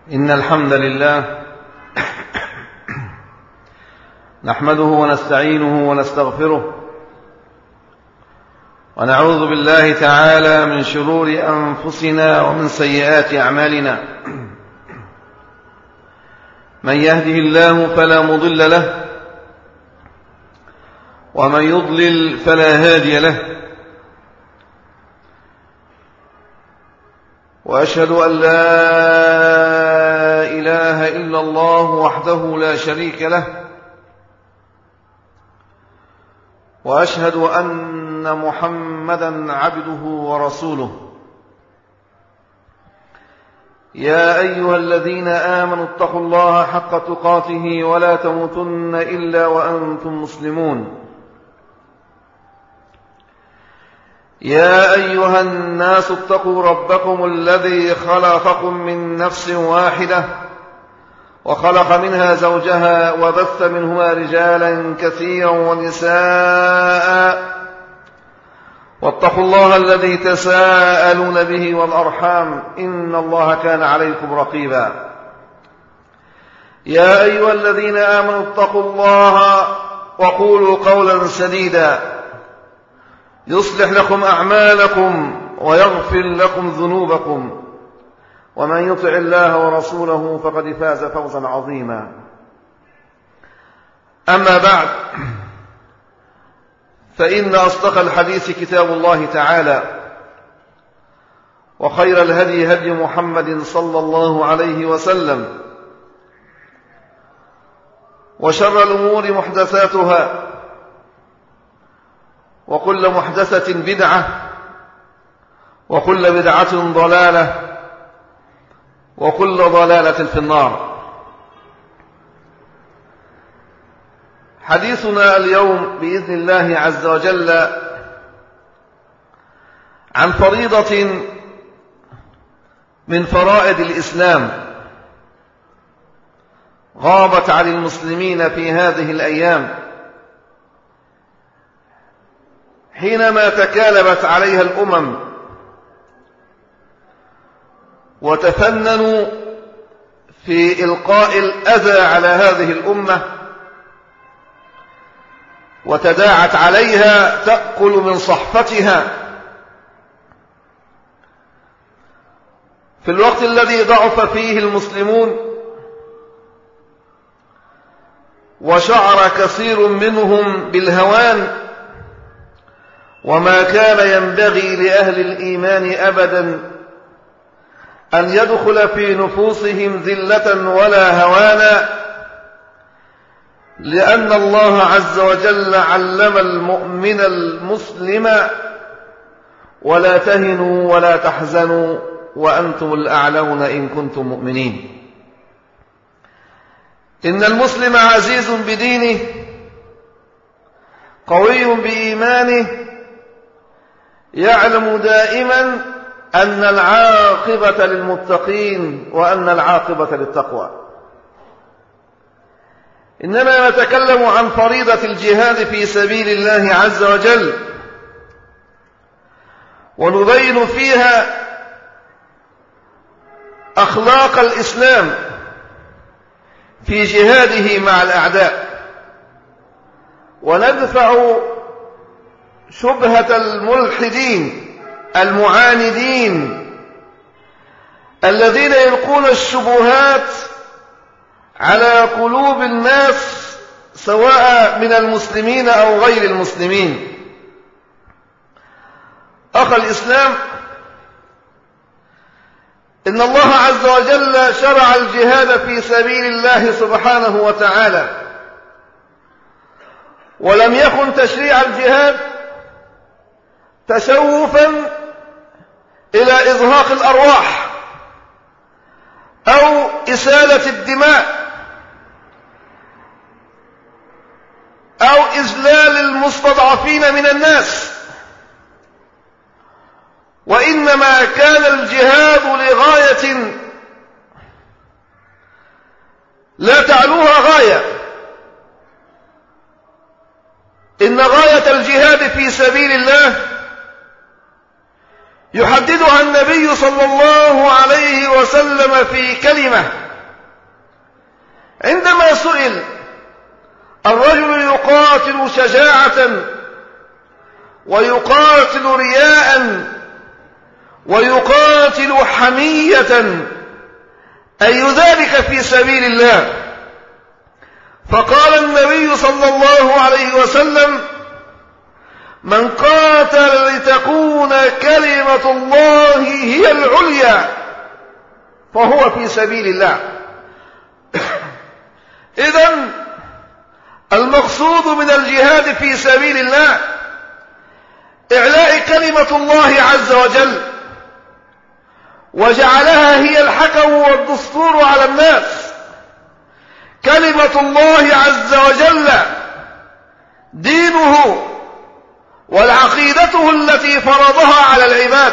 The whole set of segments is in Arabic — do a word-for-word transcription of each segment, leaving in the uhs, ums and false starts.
إن الحمد لله نحمده ونستعينه ونستغفره ونعوذ بالله تعالى من شرور أنفسنا ومن سيئات أعمالنا. من يهده الله فلا مضل له ومن يضلل فلا هادي له، وأشهد أن لا إله إلا الله وحده لا شريك له، وأشهد أن محمدا عبده ورسوله. يا أيها الذين آمنوا اتقوا الله حق تقاته ولا تموتن إلا وأنتم مسلمون. يا أيها الناس اتقوا ربكم الذي خلقكم من نفس واحدة وخلق منها زوجها وبث منهما رجالا كثيرا ونساء، واتقوا الله الذي تساءلون به والأرحام إن الله كان عليكم رقيبا. يا أيها الذين آمنوا اتقوا الله وقولوا قولا سديدا يصلح لكم أعمالكم ويغفر لكم ذنوبكم، ومن يطع الله ورسوله فقد فاز فوزا عظيما. أما بعد، فإن أصدق الحديث كتاب الله تعالى، وخير الهدي هدي محمد صلى الله عليه وسلم، وشر الأمور محدثاتها، وكل محدثة بدعة، وكل بدعة ضلالة، وكل ضلالة في النار. حديثنا اليوم بإذن الله عز وجل عن فريضة من فرائض الإسلام غابت عن المسلمين في هذه الأيام، حينما تكالبت عليها الأمم وتفننوا في إلقاء الأذى على هذه الأمة، وتداعت عليها تأكل من صحفتها في الوقت الذي ضعف فيه المسلمون، وشعر كثير منهم بالهوان، وما كان ينبغي لأهل الإيمان أبدا أن يدخل في نفوسهم ذلة ولا هوانا، لأن الله عز وجل علم المؤمن المسلم ولا تهنوا ولا تحزنوا وأنتم الأعلون إن كنتم مؤمنين. إن المسلم عزيز بدينه قوي بإيمانه، يعلم دائما أن العاقبة للمتقين وأن العاقبة للتقوى. إنما نتكلم عن فريضة الجهاد في سبيل الله عز وجل، ونبين فيها أخلاق الإسلام في جهاده مع الأعداء، وندفع شبهة الملحدين المعاندين الذين يلقون الشبهات على قلوب الناس سواء من المسلمين أو غير المسلمين. أخ الإسلام، إن الله عز وجل شرع الجهاد في سبيل الله سبحانه وتعالى، ولم يكن تشريع الجهاد تشوفا إلى إزهاق الأرواح أو إسالة الدماء أو إذلال المستضعفين من الناس، وإنما كان الجهاد لغاية لا تعلوها غاية. إن غاية الجهاد في سبيل الله يحددها النبي صلى الله عليه وسلم في كلمة عندما سئل: الرجل يقاتل شجاعة ويقاتل رياء ويقاتل حمية، أي ذلك في سبيل الله؟ فقال النبي صلى الله عليه وسلم: من قاتل لتكون كلمة الله هي العليا فهو في سبيل الله. إذن المقصود من الجهاد في سبيل الله إعلاء كلمة الله عز وجل، وجعلها هي الحكم والدستور على الناس. كلمة الله عز وجل دينه والعقيدته التي فرضها على العباد.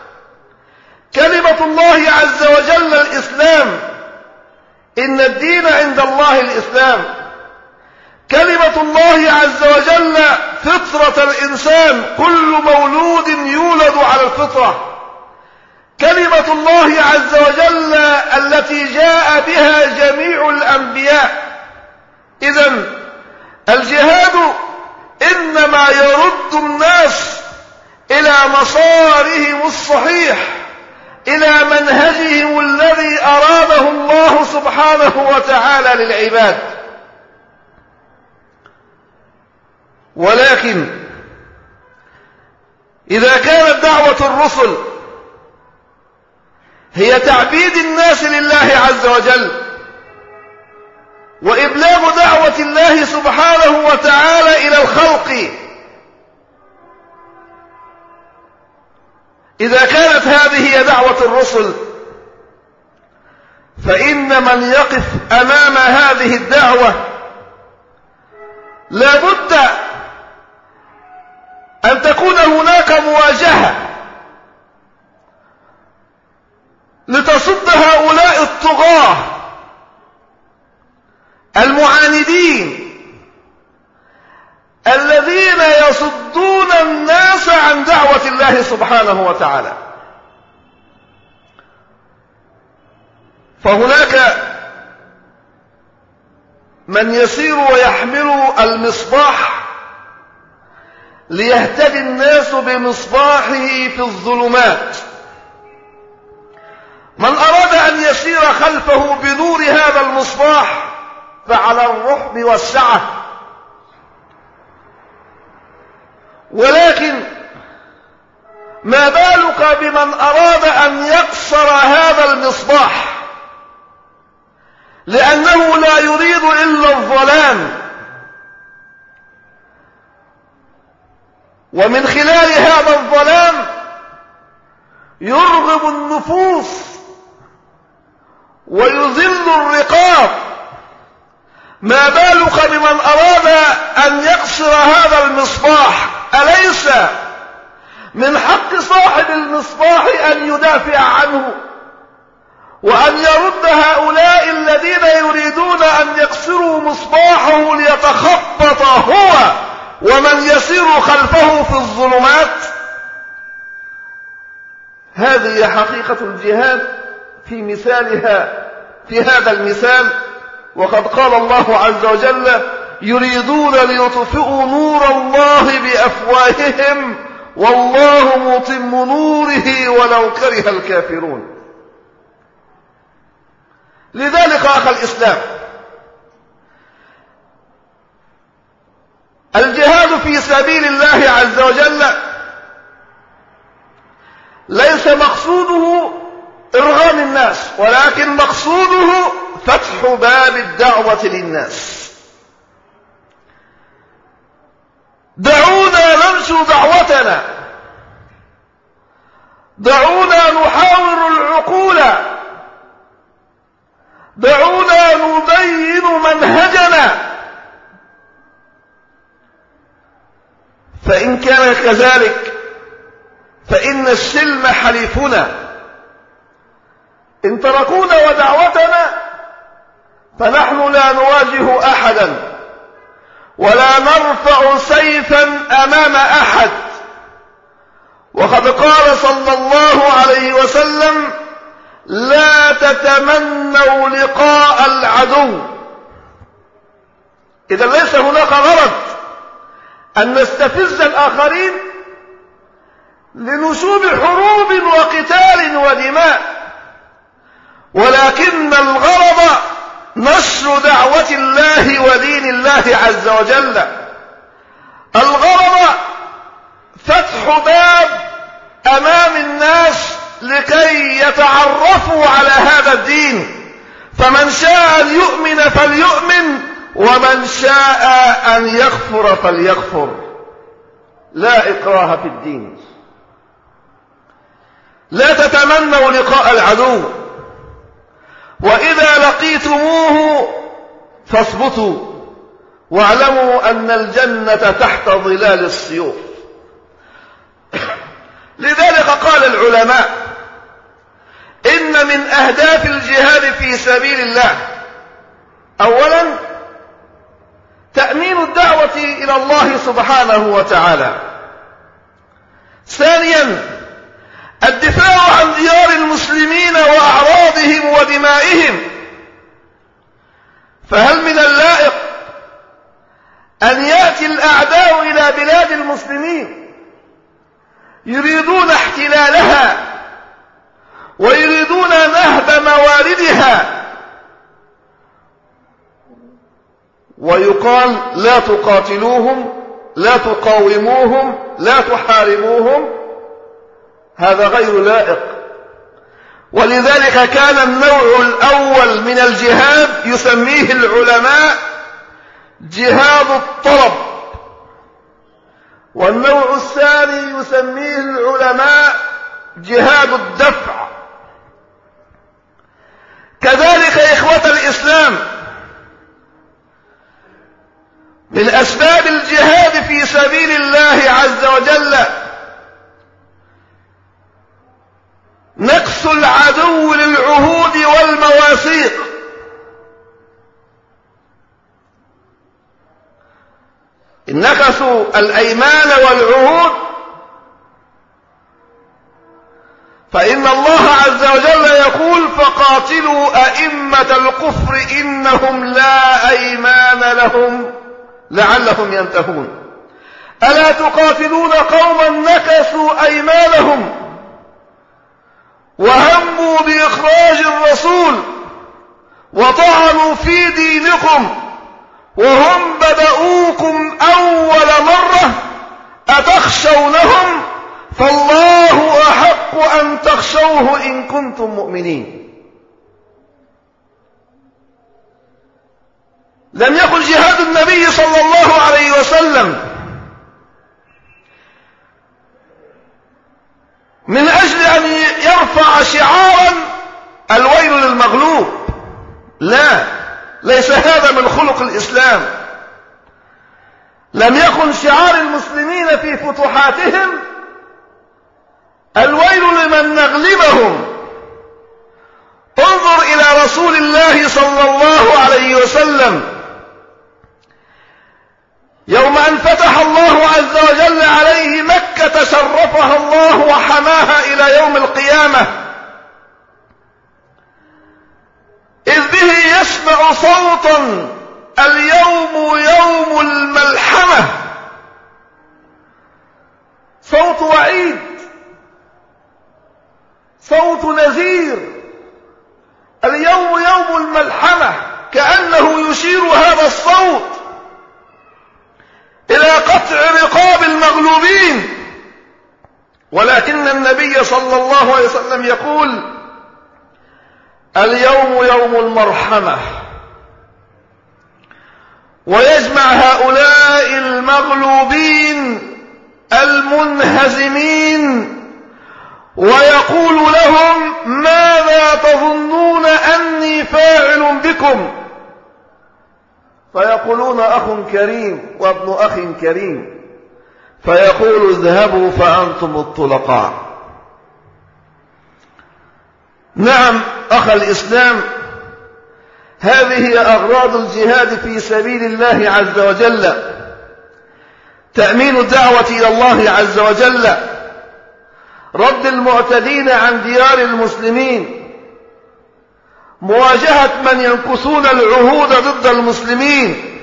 كلمة الله عز وجل الإسلام، إن الدين عند الله الإسلام. كلمة الله عز وجل فطرة الإنسان، كل مولود يولد على الفطرة. كلمة الله عز وجل التي جاء بها جميع الأنبياء. إذن الجهاد إنما يرد الناس إلى مسارهم الصحيح، إلى منهجهم الذي أراده الله سبحانه وتعالى للعباد. ولكن إذا كانت دعوة الرسل هي تعبيد الناس لله عز وجل وإبلاغ دعوة الله سبحانه وتعالى إلى الخلق، إذا كانت هذه هي دعوة الرسل، فإن من يقف أمام هذه الدعوة لا بد أن تكون هناك مواجهة لتصد هؤلاء الطغاة المعاندين الذين يصدون الناس عن دعوة الله سبحانه وتعالى. فهناك من يسير ويحمل المصباح ليهتدي الناس بمصباحه في الظلمات. من أراد أن يسير خلفه بنور هذا المصباح فعلى الرحب والسعة. ولكن ما بالك بمن أراد أن يكسر هذا المصباح، لأنه لا يريد إلا الظلام، ومن خلال هذا الظلام يرغب النفوس ويذل الرقاب. ما بالك بمن أراد أن يكسر هذا المصباح؟ أليس من حق صاحب المصباح أن يدافع عنه وأن يرد هؤلاء الذين يريدون أن يكسروا مصباحه ليتخبط هو ومن يسير خلفه في الظلمات؟ هذه حقيقة الجهاد في مثالها في هذا المثال. وقد قال الله عز وجل: يريدون ليطفئوا نور الله بأفواههم والله متم نوره ولو كره الكافرون. لذلك أخي الإسلام، الجهاد في سبيل الله عز وجل ليس مقصوده إرغام الناس، ولكن مقصوده فتح باب الدعوة للناس. دعونا ننشر دعوتنا، دعونا نحاور العقول، دعونا نبين منهجنا. فإن كان كذلك فإن السلم حليفنا. إن تركونا ودعوتنا فنحن لا نواجه أحدا ولا نرفع سيفا أمام أحد، وقد قال صلى الله عليه وسلم: لا تتمنوا لقاء العدو. إذا ليس هناك غرض أن نستفز الآخرين لنشوب حروب وقتال ودماء، ولكن الغرض نشر دعوة الله ودين الله عز وجل. الغرض فتح باب أمام الناس لكي يتعرفوا على هذا الدين، فمن شاء أن يؤمن فليؤمن، ومن شاء أن يكفر فليكفر. لا إكراه في الدين. لا تتمنوا لقاء العدو، وإذا لقيتموه فاثبتوا واعلموا أن الجنة تحت ظلال السيوف. لذلك قال العلماء: إن من أهداف الجهاد في سبيل الله أولا تأمين الدعوة إلى الله سبحانه وتعالى، ثانيا الدفاع عن ديار المسلمين وأعراضهم ودمائهم. فهل من اللائق أن يأتي الأعداء إلى بلاد المسلمين يريدون احتلالها ويريدون نهب مواردها ويقال لا تقاتلوهم، لا تقاوموهم، لا تحاربوهم؟ هذا غير لائق. ولذلك كان النوع الأول من الجهاد يسميه العلماء جهاد الطلب، والنوع الثاني يسميه العلماء جهاد الدفع. كذلك إخوة الإسلام من أسباب الجهاد في سبيل الله عز وجل نقص العدو للعهود والمواثيق. إن نكثوا الأيمان والعهود فإن الله عز وجل يقول: فقاتلوا أئمة الكفر إنهم لا أيمان لهم لعلهم ينتهون. ألا تقاتلون قوما نكثوا أيمانهم وهموا بإخراج الرسول وطعنوا في دينكم وهم بدؤوكم أول مرة أتخشونهم فالله أحق أن تخشوه إن كنتم مؤمنين. لم يكن جهاد النبي صلى الله عليه وسلم من أجل أن يرفع شعارا الويل للمغلوب، لا، ليس هذا من خلق الإسلام. لم يكن شعار المسلمين في فتوحاتهم الويل لمن نغلبهم. انظر إلى رسول الله صلى الله عليه وسلم يوم أن فتح الله عز وجل عليه مكة شرفها الله وحماها إلى يوم القيامة، إذ به يسمع صوتا اليوم يوم الملحمة، صوت وعيد، صوت نذير. اليوم يوم الملحمة، كأنه يشير هذا الصوت إلى قطع رقاب المغلوبين. ولكن النبي صلى الله عليه وسلم يقول: اليوم يوم المرحمة، ويجمع هؤلاء المغلوبين المنهزمين ويقول لهم: ماذا تظنون أني فاعل بكم؟ فيقولون: أخ كريم وابن أخ كريم. فيقول: اذهبوا فأنتم الطلقاء. نعم أخ الإسلام، هذه هي أغراض الجهاد في سبيل الله عز وجل: تأمين الدعوة إلى الله عز وجل، رد المعتدين عن ديار المسلمين، مواجهة من ينكثون العهود ضد المسلمين.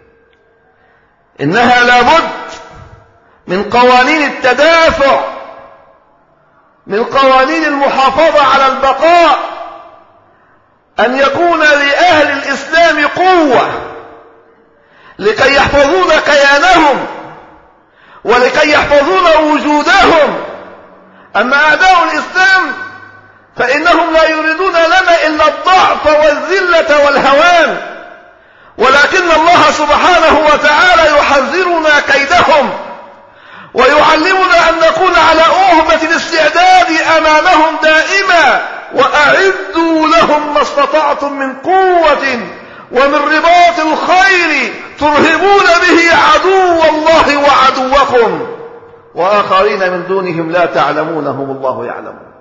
إنها لابد من قوانين التدافع، من قوانين المحافظة على البقاء، أن يكون لأهل الإسلام قوة لكي يحفظون كيانهم ولكي يحفظون وجودهم. أما أعداء الإسلام فإنهم لا يريدون لنا إلا الضعف والذلة والهوان، ولكن الله سبحانه وتعالى يحذرنا كيدهم ويعلمنا أن نكون على أهبة الاستعداد أمامهم دائما. وأعدوا لهم ما استطعتم من قوة ومن رباط الخير ترهبون به عدو الله وعدوكم وآخرين من دونهم لا تعلمونهم الله يعلمون.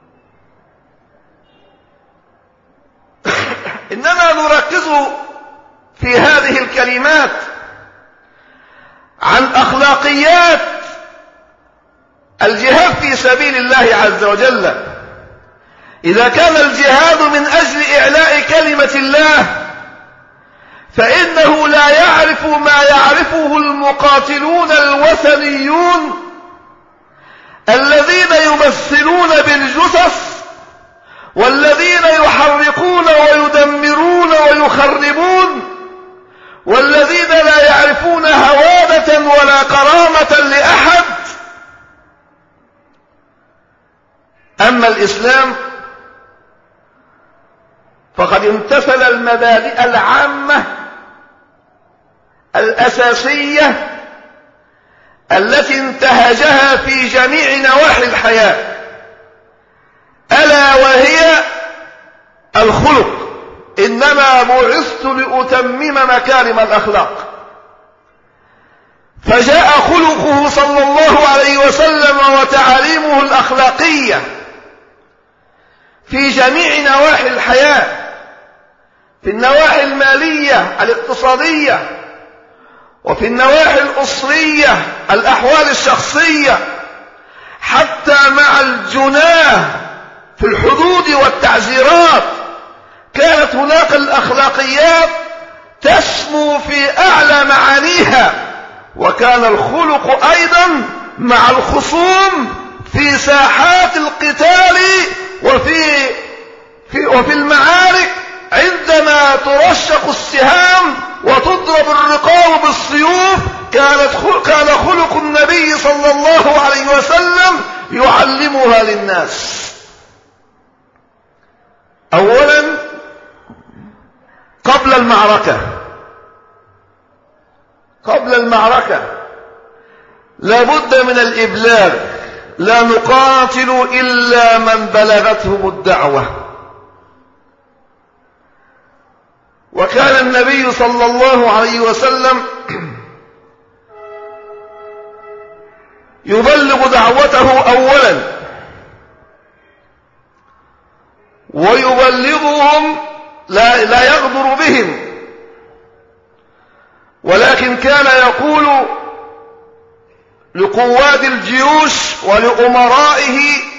إننا نركز في هذه الكلمات عن أخلاقيات الجهاد في سبيل الله عز وجل. إذا كان الجهاد من أجل إعلاء كلمة الله فإنه لا يعرف ما يعرفه المقاتلون الوثنيون الذين يمثلون بالجثث والذين يحرقون ويدمرون ويخربون والذين لا يعرفون هوادة ولا كرامة لأحد. أما الإسلام فقد امتثل المبادئ العامة الأساسية التي انتهجها في جميع نواحي الحياة، ألا وهي الخلق. إنما بعثت لأتمم مكارم الأخلاق. فجاء خلقه صلى الله عليه وسلم وتعاليمه الأخلاقية في جميع نواحي الحياة، في النواحي المالية الاقتصادية، وفي النواحي الأسرية الأحوال الشخصية، حتى مع الجناه في الحدود والتعزيرات كانت هناك الأخلاقيات تسمو في أعلى معانيها. وكان الخلق أيضا مع الخصوم في ساحات القتال وفي في وفي المعارك عندما ترشق السهام وتضرب الرقاب بالسيوف. كانت كان خلق النبي صلى الله عليه وسلم يعلمها للناس. أولا قبل المعركة قبل المعركة لابد من الإبلاغ. لا نقاتل إلا من بلغتهم الدعوة. وكان النبي صلى الله عليه وسلم يبلغ دعوته أولا ويبلغهم، لا, لا يغدر بهم، ولكن كان يقول لقواد الجيوش ولأمرائه: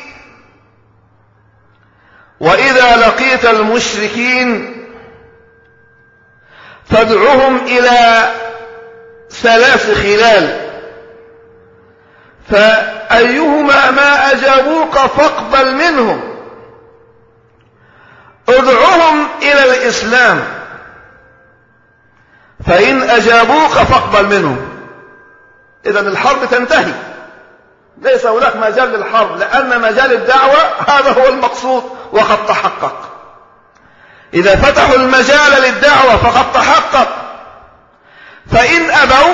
وإذا لقيت المشركين فادعهم إلى ثلاث خلال، فأيهما ما أجابوك فاقبل منهم. ادعهم إلى الإسلام، فإن أجابوك فاقبل منهم. إذن الحرب تنتهي، ليس هناك مجال للحرب، لأن مجال الدعوة هذا هو المقصود وقد تحقق. إذا فتحوا المجال للدعوة فقد تحقق. فإن أبوا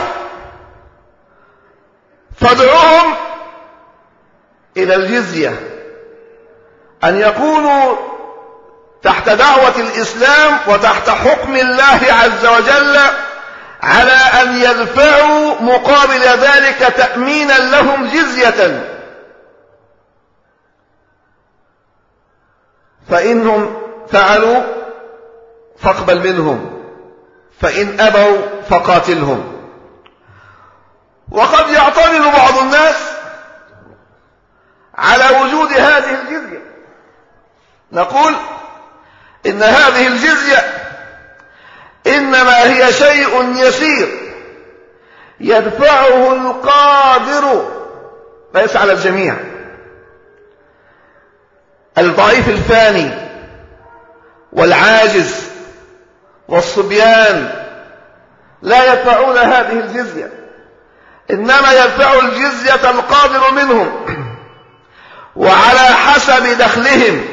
فادعوهم إلى الجزية، أن يكونوا تحت دعوة الإسلام وتحت حكم الله عز وجل، على أن يدفعوا مقابل ذلك تأمينا لهم جزية. فإنهم فعلوا فاقبل منهم، فإن أبوا فقاتلهم. وقد يعترض بعض الناس على وجود هذه الجزية. نقول إن هذه الجزية إنما هي شيء يسير يدفعه القادر، ليس على الجميع. الضعيف الفاني والعاجز والصبيان لا يدفعون هذه الجزية، إنما يدفع الجزية القادر منهم وعلى حسب دخلهم،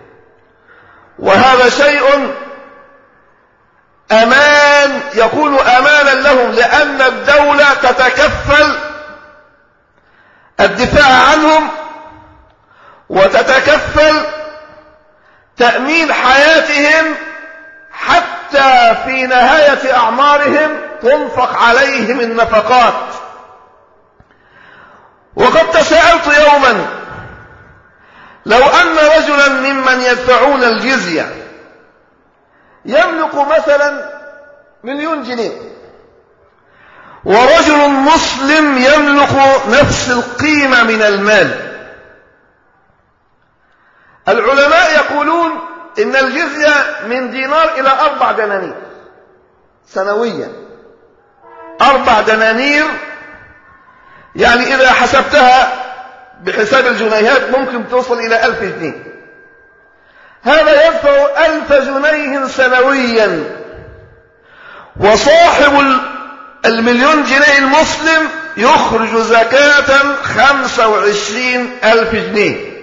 وهذا شيء أمان، يكون أمانا لهم، لأن الدولة تتكفل الدفاع عنهم وتتكفل تأمين حياتهم، حتى في نهاية أعمارهم تنفق عليهم النفقات. وقد تساءلت يوما لو أن رجلا ممن يدفعون الجزية يملك مثلا مليون جنيه، ورجل مسلم يملك نفس القيمة من المال، العلماء يقولون إن الجزية من دينار إلى أربع دنانير سنويا. أربع دنانير يعني إذا حسبتها بحساب الجنيهات ممكن توصل إلى ألف جنيه. هذا يدفع ألف جنيه سنويا، وصاحب المليون جنيه المسلم يخرج زكاة خمسة وعشرين ألف جنيه.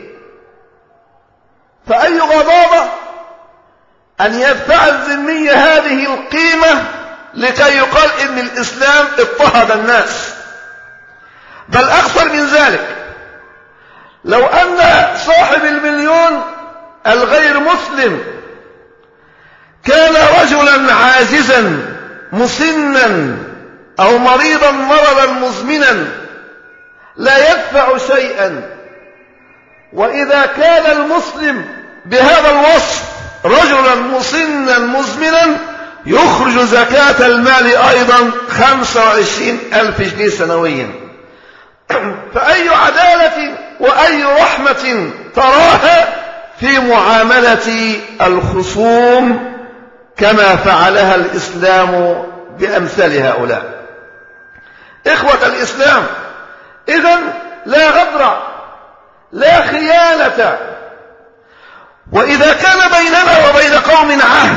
فأي غضاضة أن يدفع الذمي هذه القيمة لكي يقال إن الإسلام اضطهد الناس. بل أكثر من ذلك، لو أن صاحب المليون الغير مسلم كان رجلا عاجزا مسنا أو مريضا مرضا مزمنا لا يدفع شيئا، وإذا كان المسلم بهذا الوصف رجلا مسنا مزمنا يخرج زكاة المال أيضا خمسة وعشرين ألف جنيه سنويا. فأي عدالة وأي رحمة تراها في معاملة الخصوم كما فعلها الإسلام بأمثال هؤلاء. إخوة الإسلام، إذن لا غدر لا خيانة، وإذا كان بيننا وبين قوم عهد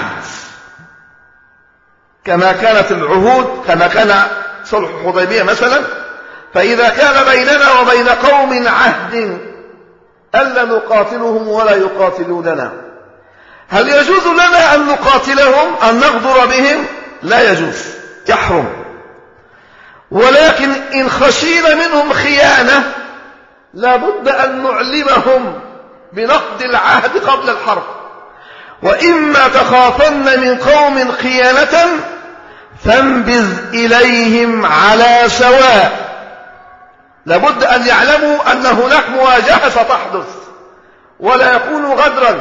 كما كانت العهود، كما كان صلح الحديبية مثلا، فإذا كان بيننا وبين قوم عهد ألا نقاتلهم ولا يقاتلوننا، هل يجوز لنا أن نقاتلهم أن نغدر بهم؟ لا يجوز، يحرم. ولكن إن خشينا منهم خيانة لابد أن نعلمهم بنقض العهد قبل الحرب. وإما تخافن من قوم خيانة فانبذ إليهم على سواء. لابد أن يعلموا أن هناك مواجهة ستحدث ولا يكون غدرا.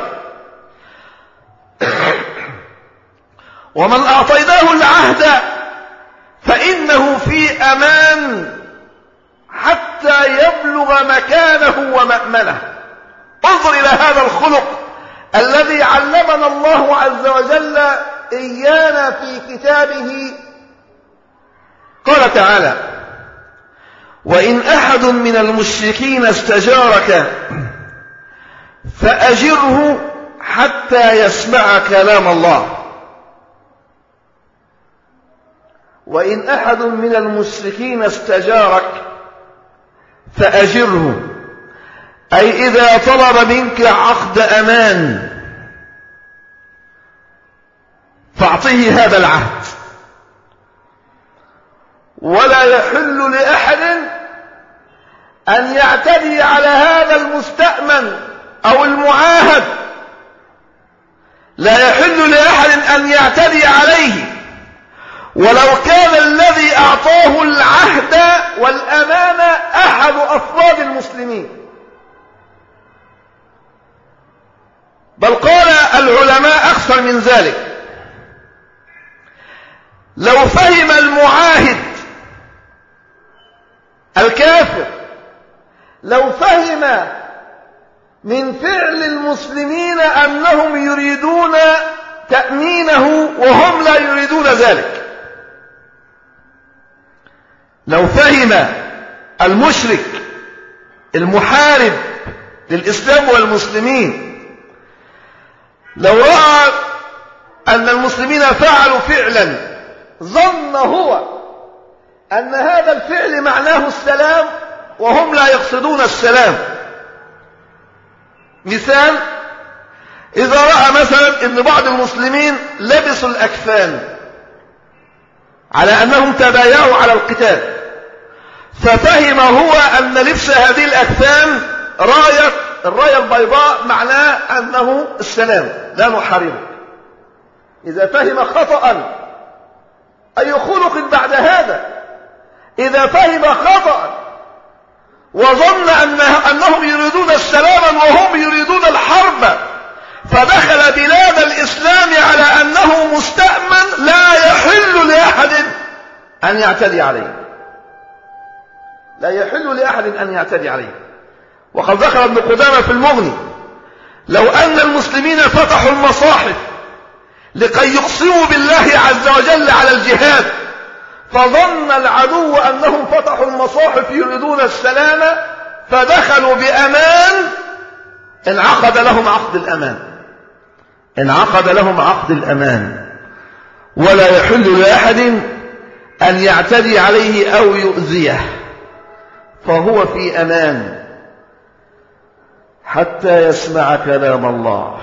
ومن أعطيناه العهد فإنه في أمان حتى يبلغ مكانه ومأمنه. انظر إلى هذا الخلق الذي علمنا الله عز وجل إيانا في كتابه. قال تعالى: وإن أحد من المشركين استجارك فأجره حتى يسمع كلام الله. وإن أحد من المشركين استجارك فأجره، أي إذا طلب منك عقد أمان فاعطه هذا العهد. ولا يحل لأحد أن يعتدي على هذا المستأمن أو المعاهد، لا يحل لأحد أن يعتدي عليه ولو كان الذي أعطاه العهد والأمانة أحد أفراد المسلمين. بل قال العلماء أكثر من ذلك: لو فهم المعاهد الكافر، لو فهم من فعل المسلمين أنهم يريدون تأمينه وهم لا يريدون ذلك. لو فهم المشرك المحارب للإسلام والمسلمين، لو رأى أن المسلمين فعلوا فعلا ظن هو أن هذا الفعل معناه السلام وهم لا يقصدون السلام. مثال: إذا رأى مثلا أن بعض المسلمين لبسوا الأكفان على أنهم تبايعوا على القتال، ففهم هو أن لبس هذه الأكفان راية الراية البيضاء معناه أنه السلام، لا نحاربه. إذا فهم خطأ، أي خلق بعد هذا؟ إذا فهم خطأ وظن أنه أنهم يريدون السلام وهم يريدون الحرب، فدخل بلاد الإسلام على أنه مستأمن لا يحل لأحد أن يعتدي عليه، لا يحل لأحد أن يعتدي عليه. وقد ذكر ابن قدامة في المغني: لو أن المسلمين فتحوا المصاحف لكي يقسموا بالله عز وجل على الجهاد، فظن العدو أنهم فتحوا المصاحف يريدون السلام فدخلوا بأمان، انعقد لهم عقد الأمان، انعقد لهم عقد الأمان، ولا يحل لأحد أن يعتدي عليه أو يؤذيه، فهو في أمان حتى يسمع كلام الله.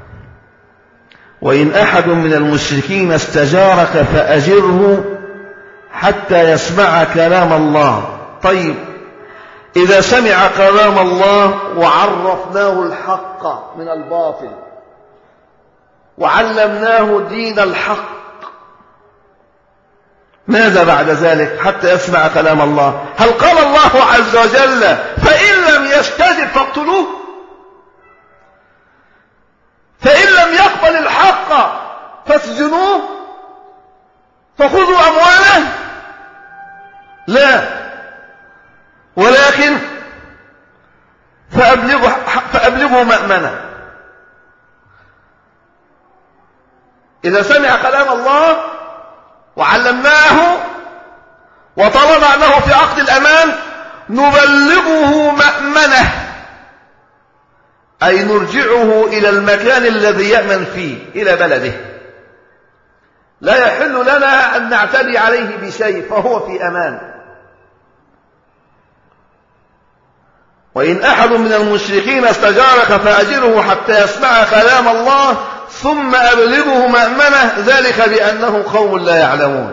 وإن أحد من المشركين استجارك فأجره حتى يسمع كلام الله. طيب، إذا سمع كلام الله وعرفناه الحق من الباطل وعلمناه دين الحق، ماذا بعد ذلك حتى يسمع كلام الله؟ هل قال الله عز وجل: فإن لم يستجب فاقتلوه؟ فإن لم يقبل الحق فاسجنوه فخذوا أمواله؟ لا، ولكن فأبلغوا, فأبلغوا مأمنة. إذا سمع كلام الله وعلمناه وطالما أنه في عقد الأمان نبلغه مأمنة، أي نرجعه إلى المكان الذي يأمن فيه، إلى بلده. لا يحل لنا أن نعتدي عليه بشيء، فهو في أمان. وإن أحد من المشركين استجارك فأجره حتى يسمع كلام الله ثم أبلغه مأمنة، ذلك بأنه قوم لا يعلمون.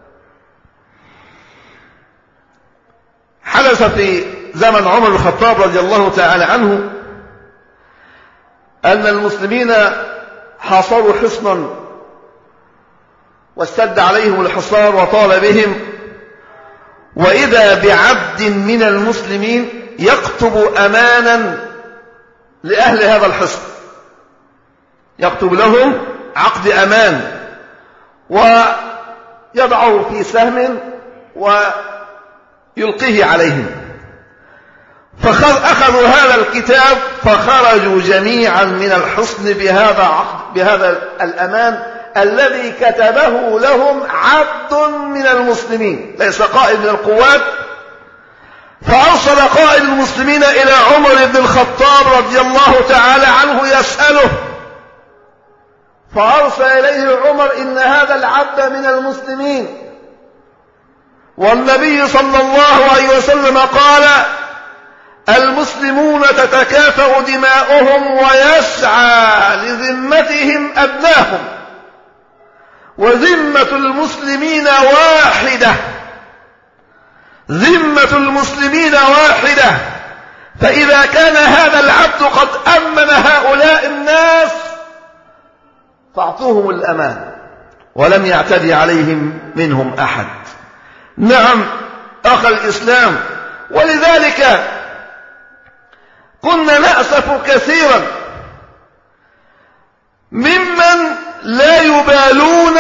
حدث في زمن عمر بن الخطاب رضي الله تعالى عنه أن المسلمين حاصروا حصنا واشتد عليهم الحصار وطال بهم، وإذا بعبد من المسلمين يكتب أمانا لأهل هذا الحصن، يكتب لهم عقد أمان ويضعه في سهم ويلقيه عليهم. فأخذوا هذا الكتاب فخرجوا جميعا من الحصن بهذا عقد بهذا الأمان الذي كتبه لهم عبد من المسلمين، ليس قائد من القوات. فأرسل قائد المسلمين إلى عمر بن الخطاب رضي الله تعالى عنه يسأله، فأرسل إليه عمر: إن هذا العبد من المسلمين، والنبي صلى الله عليه وسلم قال: المسلمون تتكافأ دماؤهم ويسعى لذمتهم أبناهم، وذمة المسلمين واحدة، ذمة المسلمين واحدة. فإذا كان هذا العبد قد أمن هؤلاء الناس فاعطوهم الأمان ولم يعتدي عليهم منهم أحد. نعم أخ الإسلام، ولذلك كنا نأسف كثيرا ممن لا يبالون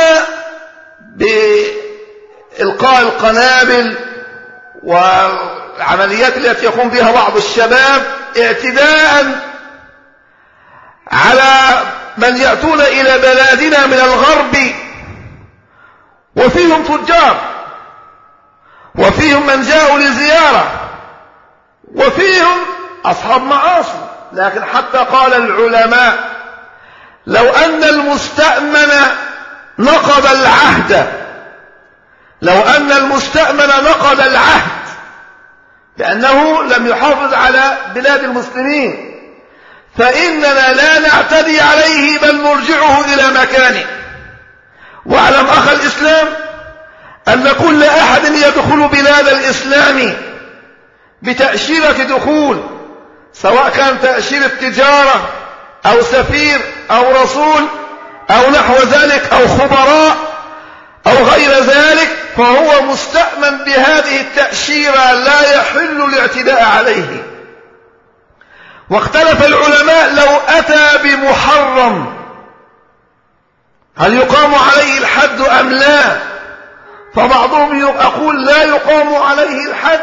بإلقاء القنابل والعمليات التي يقوم بها بعض الشباب اعتداء على من يأتون إلى بلادنا من الغرب، وفيهم تجار، وفيهم من جاءوا لزيارة، وفيهم أصحاب معاصي. لكن حتى قال العلماء لو أن المستأمن نقض العهد لو أن المستأمن نقض العهد بأنه لم يحافظ على بلاد المسلمين، فإننا لا نعتدي عليه بل نرجعه إلى مكانه. واعلم أخ الإسلام أن كل أحد يدخل بلاد الإسلام بتأشيرة دخول، سواء كان تأشيرة تجارة أو سفير أو رسول أو نحو ذلك أو خبراء أو غير ذلك، فهو مستأمن بهذه التأشيرة، لا يحل الاعتداء عليه. واختلف العلماء لو أتى بمحرم هل يقام عليه الحد أم لا؟ فبعضهم يقول لا يقام عليه الحد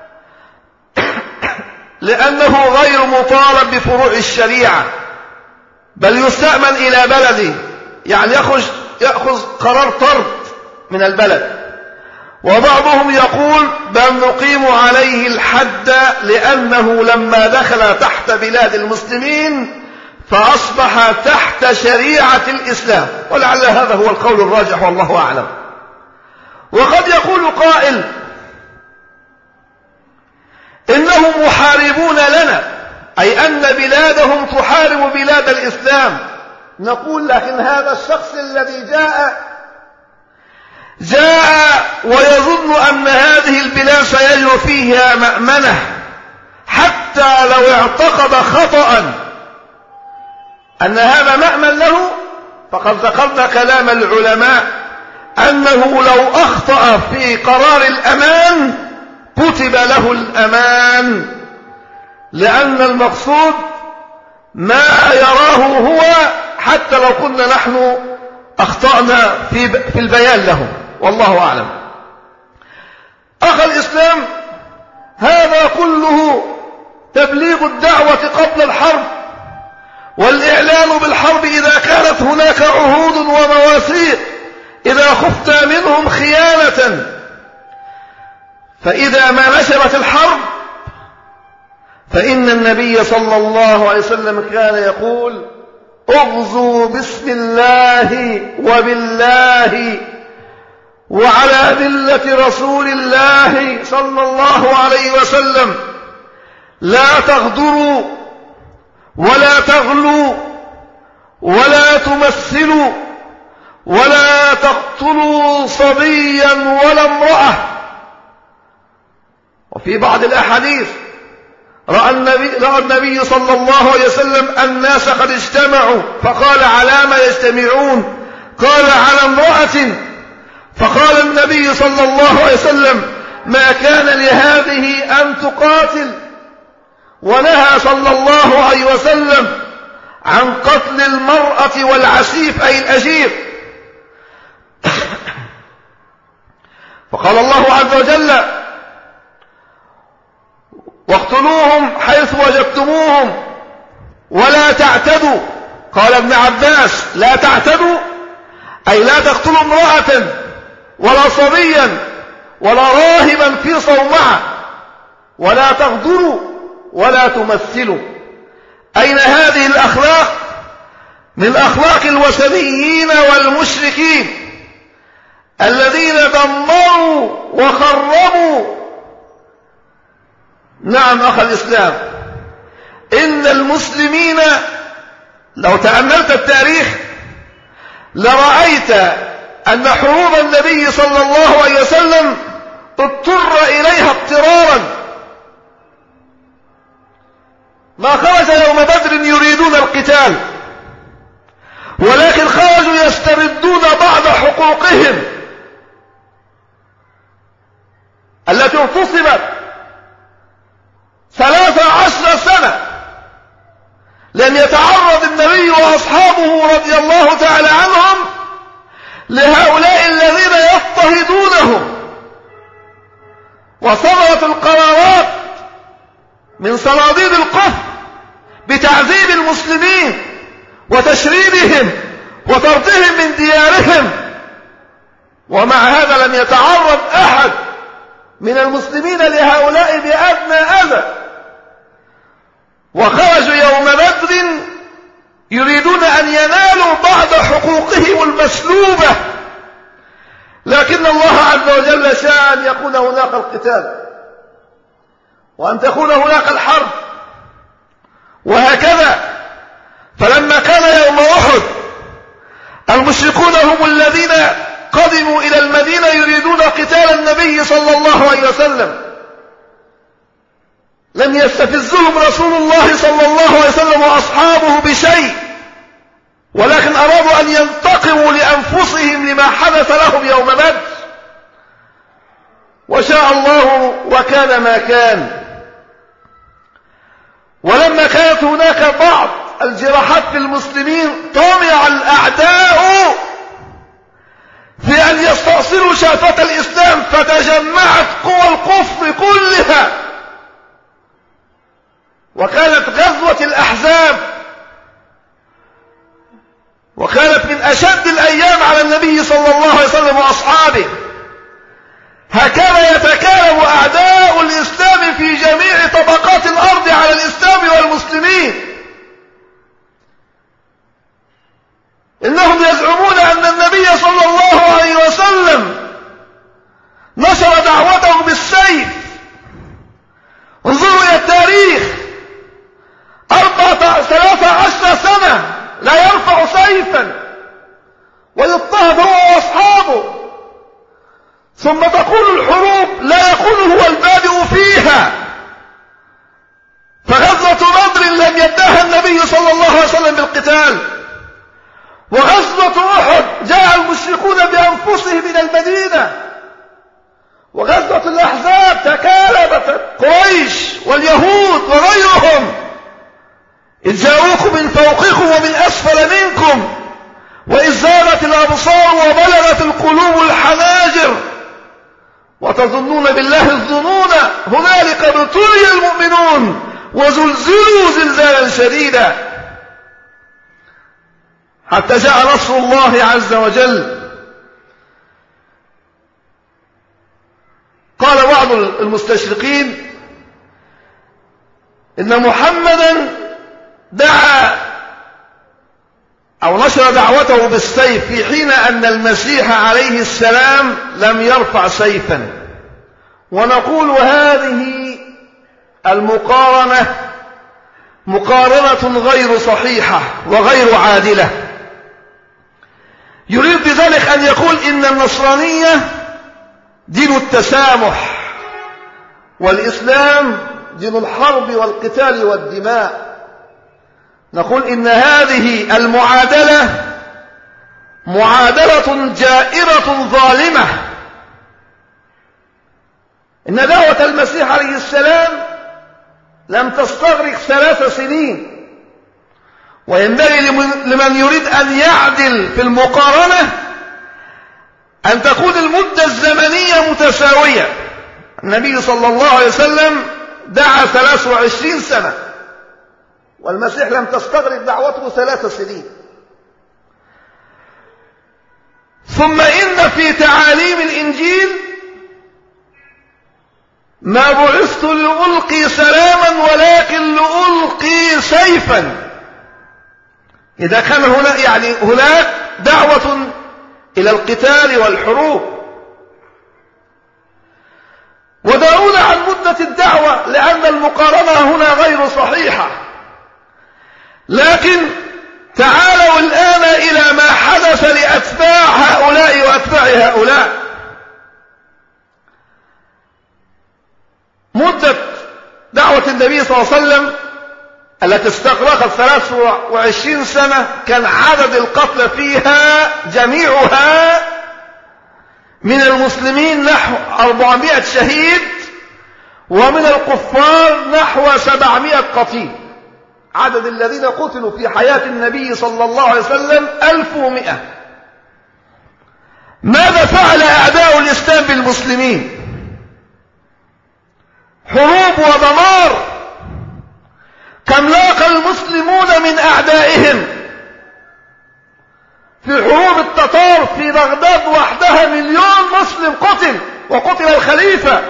لأنه غير مطالب بفروع الشريعة، بل يستأمن إلى بلده، يعني يأخذ يأخذ قرار طرد من البلد. وبعضهم يقول بل نقيم عليه الحد لأنه لما دخل تحت بلاد المسلمين فأصبح تحت شريعة الإسلام، ولعل هذا هو القول الراجح والله أعلم. وقد يقول قائل إنهم محاربون لنا، أي أن بلادهم تحارب بلاد الإسلام. نقول لكن هذا الشخص الذي جاء جاء ويظن أن هذه البلاد سيجري فيها مأمنة، حتى لو اعتقد خطأ أن هذا مأمن له، فقد ذكرنا كلام العلماء أنه لو أخطأ في قرار الأمان كتب له الأمان، لأن المقصود ما يراه هو، حتى لو كنا نحن أخطأنا في في البيان له، والله أعلم. أخ الإسلام، هذا كله تبليغ الدعوة قبل الحرب، والإعلان بالحرب إذا كانت هناك عهود ومواثيق، إذا خفت منهم خيانة. فإذا ما نشرت الحرب فإن النبي صلى الله عليه وسلم كان يقول اغزوا بسم الله وبالله وعلى ملة رسول الله صلى الله عليه وسلم، لا تغدروا ولا تغلوا ولا تمثلوا ولا تقتلوا صبيا ولا امرأة. وفي بعض الأحاديث رأى النبي, رأى النبي صلى الله عليه وسلم الناس قد اجتمعوا فقال على ما يجتمعون؟ قال على امرأة. فقال النبي صلى الله عليه وسلم ما كان لهذه أن تقاتل، ونهى صلى الله عليه وسلم عن قتل المرأة والعسيف أي الأجير. فقال الله عز وجل واقتلوهم حيث وجدتموهم ولا تعتدوا. قال ابن عباس لا تعتدوا أي لا تقتلوا امرأة ولا صبيا ولا راهبا في صومعة، ولا تغدروا ولا تمثلوا. أين هذه الأخلاق؟ من أخلاق الوثنيين والمشركين الذين دمروا وخربوا. نعم أخ الإسلام، إن المسلمين لو تأملت التاريخ لرأيت أن حروب النبي صلى الله عليه وسلم اضطر إليها اضطرارا. ما خرج يوم بدر يريدون القتال، ولكن خرجوا يستردون بعض حقوقهم التي اغتصبت ثلاث عشر سنة. لم يتعرض النبي وأصحابه رضي الله تعالى عنهم لهؤلاء الذين يضطهدونهم، وصدرت القرارات من صناديد الكفر بتعذيب المسلمين وتشريدهم وطردهم من ديارهم، ومع هذا لم يتعرض أحد من المسلمين لهؤلاء بأدنى أذى، وخرجوا يوم بدر يريدون أن ينالوا بعض حقوقهم المسلوبة، لكن الله عز وجل شاء أن يكون هناك القتال وأن تكون هناك الحرب، وهكذا. فلما كان يوم أحد المشركون هم الذين قدموا إلى المدينة يريدون قتال النبي صلى الله عليه وسلم، لم يستفزهم رسول الله صلى الله عليه وسلم وأصحابه بشيء، ولكن أرادوا أن ينتقموا لأنفسهم لما حدث لهم يوم بدر، وشاء الله وكان ما كان. ولما كانت هناك بعض الجراحات في المسلمين طمع الأعداء في أن يستأصلوا شافة الإسلام، فتجمعت قوى الكفر كلها، وكانت غزوة الأحزاب وكانت من أشد الأيام على النبي صلى الله عليه وسلم وأصحابه. هكذا يتكالب أعداء الإسلام في جميع طبقات الأرض على الإسلام والمسلمين. إنهم يزعمون أن النبي صلى الله عليه وسلم نشر دعوته بالسيف. انظروا إلى التاريخ، أربعة ثلاثة عشر سنة لا يرفع سيفا ويضطهد هو وأصحابه، ثم تقول الحروب لا يكون هو البادئ فيها. فغزوة بدر لم يدعها النبي صلى الله عليه وسلم بالقتال، وغزوة أحد جاء المشركون بأنفسهم إلى المدينة، وغزوة الأحزاب تكالبت قريش واليهود وغيرهم إذ جاءوكم من فوقكم ومن أسفل منكم وإذ زاغت الأبصار وبلغت القلوب الحناجر وتظنون بالله الظنون هنالك ابتلي المؤمنون وزلزلوا زلزالا شديدا حتى جاء نصر الله عز وجل. قال بعض المستشرقين إن محمدا دعا أو نشر دعوته بالسيف في حين أن المسيح عليه السلام لم يرفع سيفا. ونقول هذه المقارنة مقارنة غير صحيحة وغير عادلة. يريد بذلك أن يقول إن النصرانية دين التسامح والإسلام دين الحرب والقتال والدماء. نقول إن هذه المعادلة معادلة جائرة ظالمة. إن دعوة المسيح عليه السلام لم تستغرق ثلاث سنين، وينبغي لمن يريد أن يعدل في المقارنة أن تكون المدة الزمنية متساوية. النبي صلى الله عليه وسلم دعا ثلاث وعشرين سنة، والمسيح لم تستغرق دعوته ثلاث سنين. ثم إن في تعاليم الإنجيل ما بعثت لألقي سلاما ولكن لألقي سيفا. إذا كان هنا يعني هناك دعوة إلى القتال والحروب. ودعونا عن مدة الدعوة لأن المقارنة هنا غير صحيحة. لكن تعالوا الآن إلى ما حدث لأتباع هؤلاء وأتباع هؤلاء. مدة دعوة النبي صلى الله عليه وسلم التي استغرقت ثلاث وعشرين سنة كان عدد القتلى فيها جميعها من المسلمين نحو أربعمائة شهيد، ومن الكفار نحو سبعمائة قتيل. عدد الذين قتلوا في حياة النبي صلى الله عليه وسلم ألف ومئة. ماذا فعل أعداء الإسلام بالمسلمين؟ حروب ودمار. كم لاقى المسلمون من أعدائهم في حروب التتار في بغداد وحدها مليون مسلم قتل، وقتل الخليفة،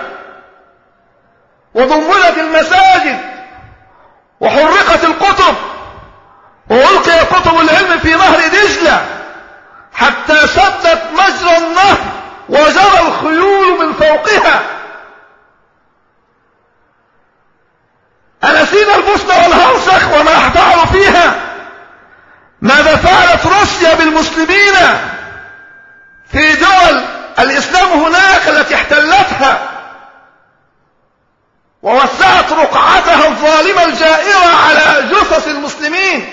وضمنت المساجد، وحرقت الكتب، وألقي كتب العلم في نهر دجلة حتى سدت مجرى النهر وجرى الخيول من فوقها. أنسينا البوسنة والهرسك وما فعلوا فيها؟ ماذا فعلت روسيا بالمسلمين في دول الإسلام هناك التي احتلتها ووسعت رقعتها الظالمة الجائرة على جثث المسلمين؟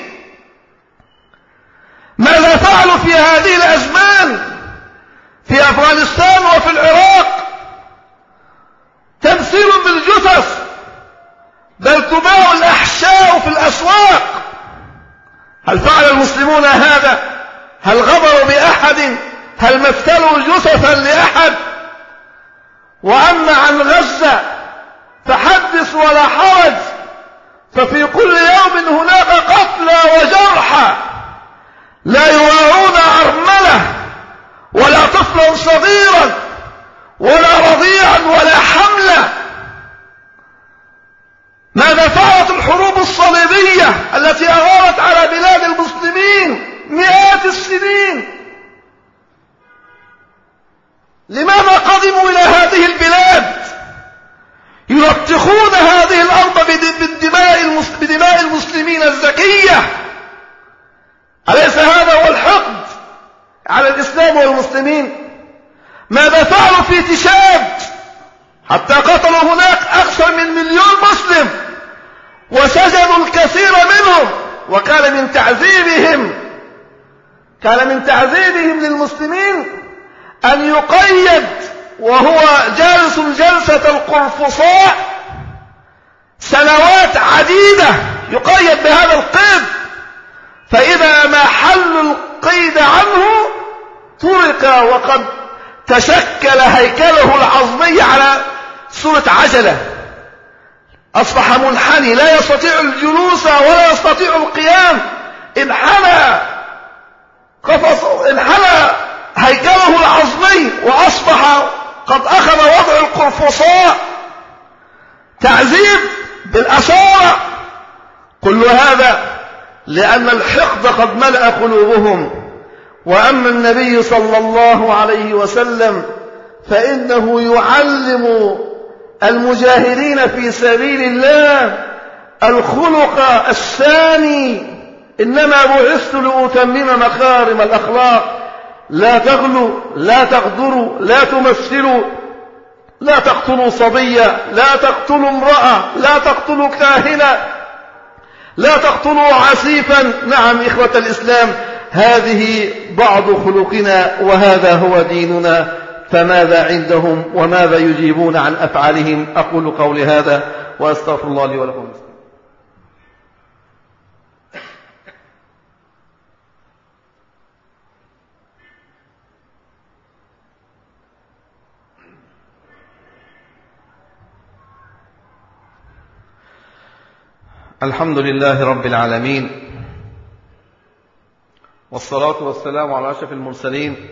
ماذا فعلوا في هذه الأزمان في أفغانستان وفي العراق؟ تمثيل بالجثث، بل تباع الأحشاء في الأسواق. هل فعل المسلمون هذا؟ هل غبروا بأحد؟ هل مثلوا جثثا لأحد؟ وأما عن غزة فحدث ولا حرج، ففي كل يوم هناك قتلى وجرحى لا يراعون أرملة ولا طفلا صغيرا ولا رضيعا ولا حملا. ماذا فعلت الحروب الصليبية التي أغارت على بلاد المسلمين مئات السنين؟ لماذا قدموا إلى هذه البلاد يلطخون هذه الأرض بدماء المسلمين الزكية؟ أليس هذا هو الحقد على الإسلام والمسلمين؟ ماذا فعلوا في تشاد حتى قتلوا هناك أكثر من مليون مسلم وسجنوا الكثير منهم؟ وكان من تعذيبهم كان من تعذيبهم للمسلمين أن يقيد وهو جالس جلسة القرفصاء سنوات عديدة، يقيد بهذا القيد، فإذا ما حل القيد عنه ترك وقد تشكل هيكله العظمي على صورة عجلة، أصبح منحني لا يستطيع الجلوس ولا يستطيع القيام، انحنى قفص انحنى هيكله العظمي وأصبح قد أخذ وضع القرفصاء، تعذيب بالأسارة. كل هذا لأن الحقد قد ملأ قلوبهم. وأما النبي صلى الله عليه وسلم فإنه يعلم المجاهدين في سبيل الله الخلق الثاني: إنما بعثت لأتمم مكارم الأخلاق، لا تغلوا، لا تغدروا، لا تمثلوا، لا تقتلوا صبيا، لا تقتلوا امرأة، لا تقتلوا كاهنا، لا تقتلوا عسيفا. نعم إخوة الإسلام، هذه بعض خلقنا وهذا هو ديننا، فماذا عندهم وماذا يجيبون عن أفعالهم؟ أقول قولي هذا وأستغفر الله لي ولكم. الحمد لله رب العالمين، والصلاة والسلام على أشرف المرسلين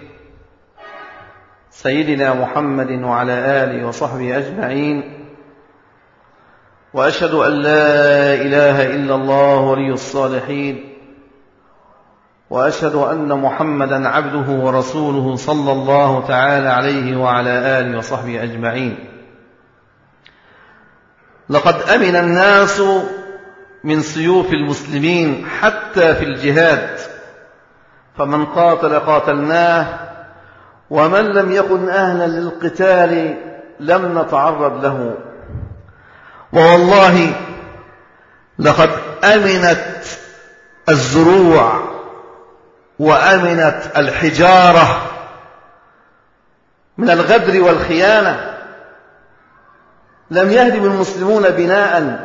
سيدنا محمد وعلى آله وصحبه أجمعين. وأشهد أن لا إله إلا الله ولي الصالحين، وأشهد أن محمدا عبده ورسوله صلى الله تعالى عليه وعلى آله وصحبه أجمعين. لقد أمن الناس من سيوف المسلمين حتى في الجهاد، فمن قاتل قاتلناه، ومن لم يكن أهلا للقتال لم نتعرض له. ووالله لقد أمنت الزروع وأمنت الحجارة من الغدر والخيانة. لم يهدم المسلمون بناء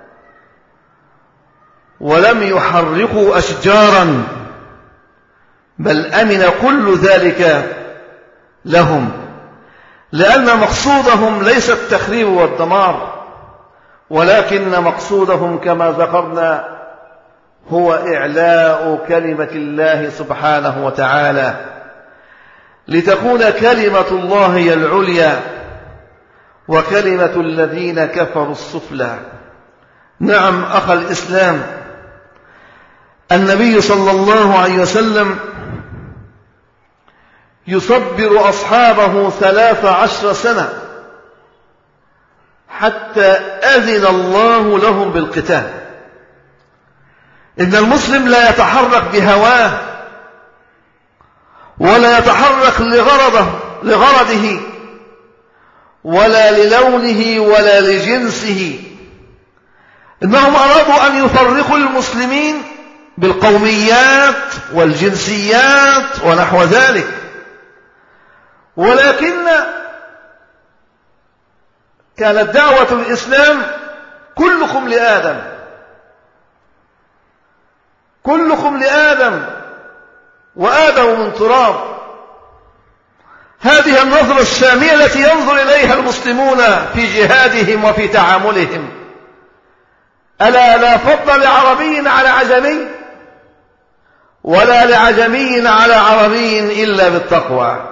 ولم يحرقوا أشجارا، بل أمن كل ذلك لهم، لأن مقصودهم ليس التخريب والدمار، ولكن مقصودهم كما ذكرنا هو إعلاء كلمة الله سبحانه وتعالى، لتكون كلمة الله هي العليا وكلمة الذين كفروا السفلى. نعم أخ الإسلام، النبي صلى الله عليه وسلم يصبر أصحابه ثلاث عشر سنة حتى أذن الله لهم بالقتال. إن المسلم لا يتحرك بهواه ولا يتحرك لغرضه لغرضه ولا للونه ولا لجنسه. إنهم أرادوا أن يفرقوا المسلمين بالقوميات والجنسيات ونحو ذلك، ولكن كانت دعوة الإسلام كلكم لآدم، كلكم لآدم وآدم من تراب. هذه النظرة السامية التي ينظر إليها المسلمون في جهادهم وفي تعاملهم. ألا لا فضل لعربي على عجمي ولا لعجمي على عربي إلا بالتقوى.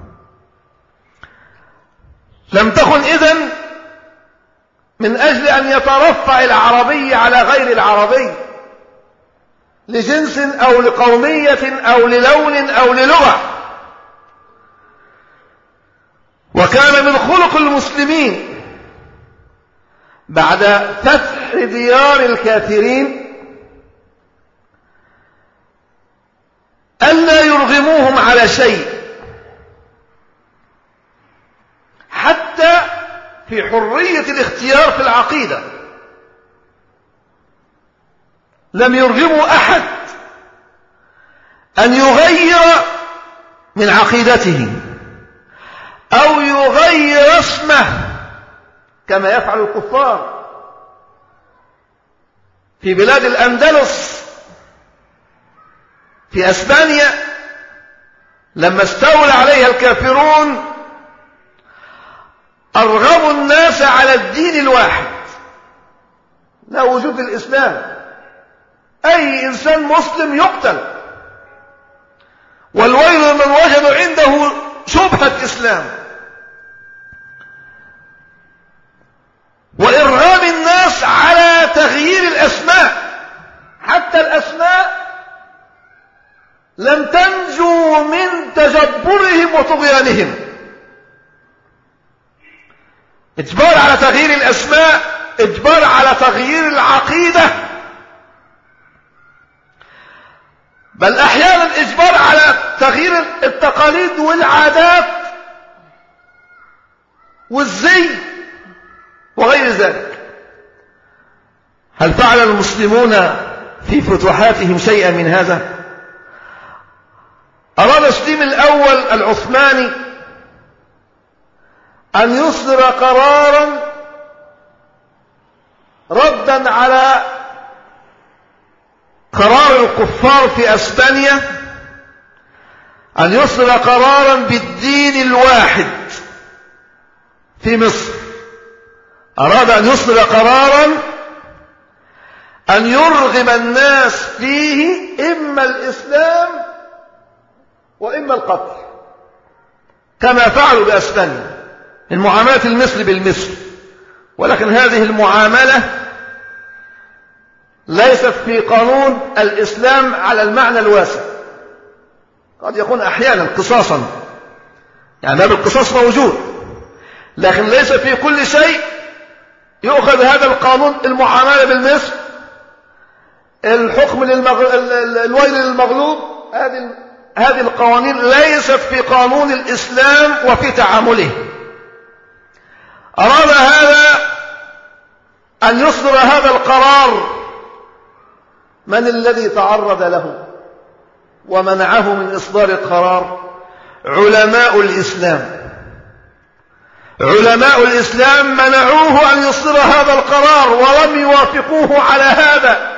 لم تكن إذن من أجل أن يترفع العربي على غير العربي لجنس أو لقومية أو للون أو للغة. وكان من خلق المسلمين بعد فتح ديار الكافرين ألا يرغموهم على شيء، حتى في حرية الاختيار في العقيدة لم يرغموا أحد أن يغير من عقيدته أو يغير اسمه كما يفعل الكفار في بلاد الأندلس في أسبانيا. لما استولى عليها الكافرون أرغموا الناس على الدين الواحد، لا وجود الإسلام، أي إنسان مسلم يقتل، والويل من وجد عنده شبهة إسلام. وإرغام الناس على تغيير الأسماء، حتى الأسماء لم تنجو من تجبرهم وطغيانهم. إجبار على تغيير الأسماء، إجبار على تغيير العقيدة، بل أحيانا إجبار على تغيير التقاليد والعادات والزي وغير ذلك. هل فعل المسلمون في فتوحاتهم شيئا من هذا؟ أراد سليم الأول العثماني أن يصدر قرارا ردا على قرار الكفار في أسبانيا، أن يصدر قرارا بالدين الواحد في مصر. أراد أن يصدر قرارا أن يرغم الناس فيه إما الإسلام وإما القتل، كما فعلوا بأسبانيا، المعاملة المثل بالمثل. ولكن هذه المعاملة ليست في قانون الإسلام على المعنى الواسع. قد يكون أحيانا قصاصا، يعني باب القصاص موجود، لكن ليس في كل شيء يؤخذ هذا القانون. المعاملة بالمثل، الحكم للمغل... الويل للمغلوب، هذه هذه القوانين ليست في قانون الإسلام وفي تعامله. أراد هذا أن يصدر هذا القرار. من الذي تعرض له ومنعه من إصدار القرار؟ علماء الإسلام. علماء الإسلام منعوه أن يصدر هذا القرار ولم يوافقوه على هذا،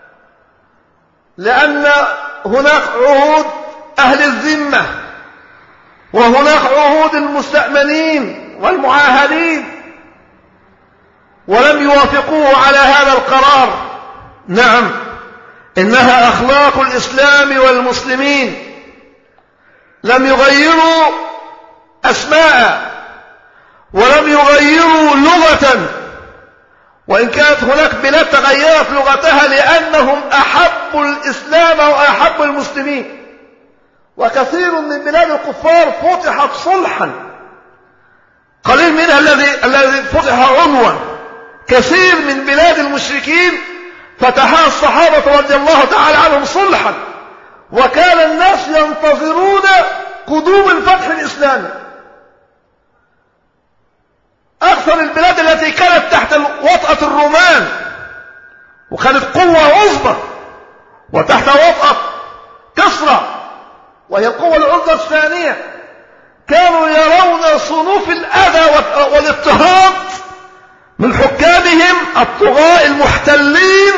لأن هناك عهود أهل الذمة وهناك عهود المستأمنين والمعاهدين، ولم يوافقوه على هذا القرار. نعم، إنها أخلاق الإسلام والمسلمين. لم يغيروا أسماء ولم يغيروا لغة، وإن كانت هناك بلاد تغيرت لغتها لأنهم أحبوا الإسلام وأحبوا المسلمين. وكثير من بلاد الكفار فتحت صلحا، قليل منها الذي الذي فتح عنوا. كثير من بلاد المشركين فتحها الصحابة رضي الله تعالى عنهم صلحا، وكان الناس ينتظرون قدوم الفتح الإسلامي. أكثر البلاد التي كانت تحت وطأة الرومان وكانت قوة عظمى، وتحت وطأة كسرى وهي القوة العظمى الثانية، كانوا يرون صنوف الأذى والاضطهاد من حكامهم الطغاة المحتلين،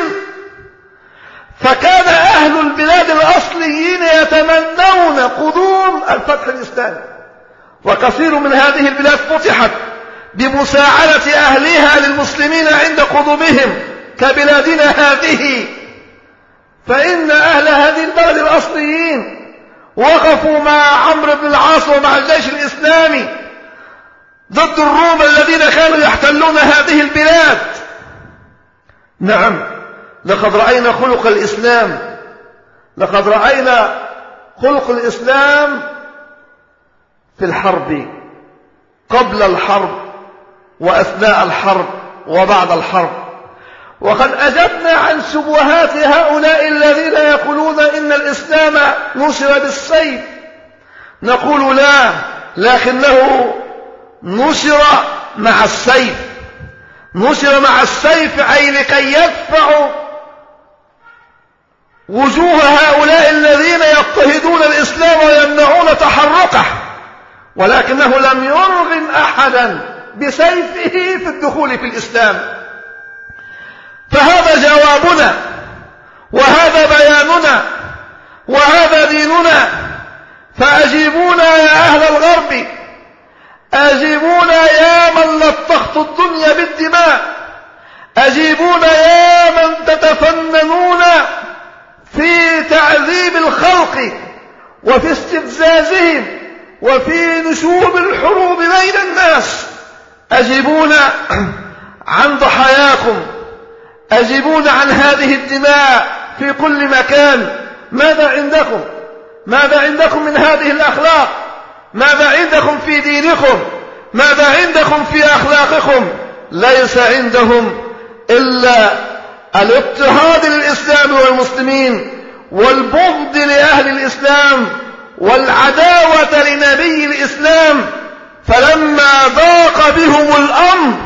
فكان أهل البلاد الأصليين يتمنون قدوم الفتح الإسلامي. وكثير من هذه البلاد فتحت بمساعدة أهلها للمسلمين عند قدومهم كبلادنا هذه. فإن أهل هذه البلد الأصليين وقفوا مع عمرو بن العاص ومع الجيش الإسلامي ضد الروم الذين كانوا يحتلون هذه البلاد. نعم، لقد رأينا خلق الإسلام، لقد رأينا خلق الإسلام في الحرب، قبل الحرب وأثناء الحرب وبعد الحرب. وقد أجبنا عن شبهات هؤلاء الذين يقولون إن الإسلام نشر بالسيف. نقول لا، لكنه نشر مع السيف. نشر مع السيف أي لكي يدفعوا وجوه هؤلاء الذين يضطهدون الإسلام ويمنعون تحركه، ولكنه لم يرغم أحدا بسيفه في الدخول في الإسلام. فهذا جوابنا، وهذا بياننا، وهذا ديننا. فأجيبونا يا أهل الغرب، أجيبونا يا من لطخت الدنيا بالدماء، أجيبونا يا من تتفننون في تعذيب الخلق وفي استفزازهم وفي نشوب الحروب بين الناس. أجيبونا عن ضحاياكم، أجيبونا عن هذه الدماء في كل مكان. ماذا عندكم؟ ماذا عندكم من هذه الأخلاق؟ ماذا عندكم في دينكم؟ ماذا عندكم في أخلاقكم؟ ليس عندهم إلا الاضطهاد للإسلام والمسلمين، والبغض لأهل الإسلام، والعداوة لنبي الإسلام. فلما ضاق بهم الأمر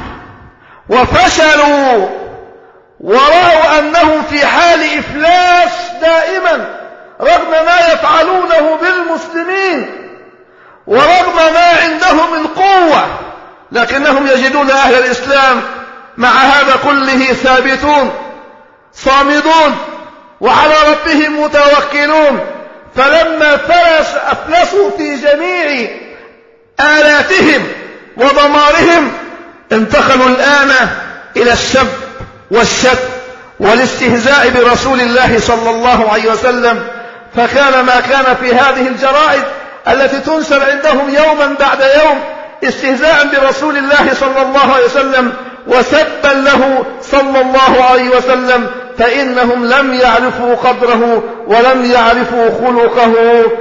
وفشلوا ورأوا أنهم في حال إفلاس دائما رغم ما يفعلونه بالمسلمين ورغم ما عندهم من قوة، لكنهم يجدون أهل الإسلام مع هذا كله ثابتون صامدون وعلى ربهم متوكلون. فلما فلس أفلسوا في جميع آلاتهم وضمارهم، انتقلوا الآن إلى السب والشتم والاستهزاء برسول الله صلى الله عليه وسلم. فكان ما كان في هذه الجرائد التي تنشر عندهم يوما بعد يوم استهزاء برسول الله صلى الله عليه وسلم وسبا له صلى الله عليه وسلم، فإنهم لم يعرفوا قدره ولم يعرفوا خلقه.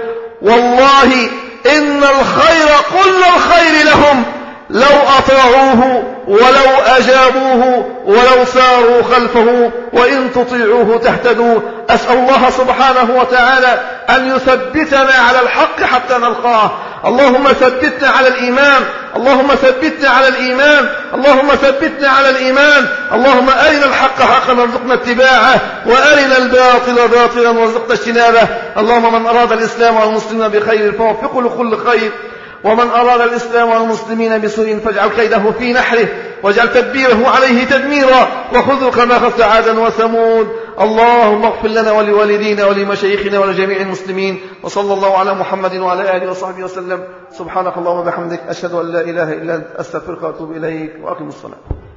والله إن الخير كل الخير لهم لو أطاعوه ولو أجابوه ولو ساروا خلفه، وإن تطيعوه تهتدوا. أسأل الله سبحانه وتعالى أن يثبتنا على الحق حتى نلقاه. اللهم ثبتنا على الإيمان، اللهم ثبتنا على الإيمان، اللهم ثبتنا على الإيمان. اللهم أرنا الحق حقا وارزقنا اتباعه، وأرنا الباطل باطلا وارزقنا اجتنابه. اللهم من أراد الإسلام والمسلمين بخير فوفقه لكل خير، ومن أراد الإسلام والمسلمين بسوء فاجعل كيده في نحره واجعل تدبيره عليه تدميرا، وخذه كما أخذت عادا وثمود. اللهم اغفر لنا ولوالدينا ولمشايخنا ولجميع المسلمين، وصلى الله على محمد وعلى آله وصحبه وسلم. سبحانك اللهم وبحمدك، أشهد أن لا إله إلا أنت، أستغفرك وأتوب إليك، وأقم الصلاة.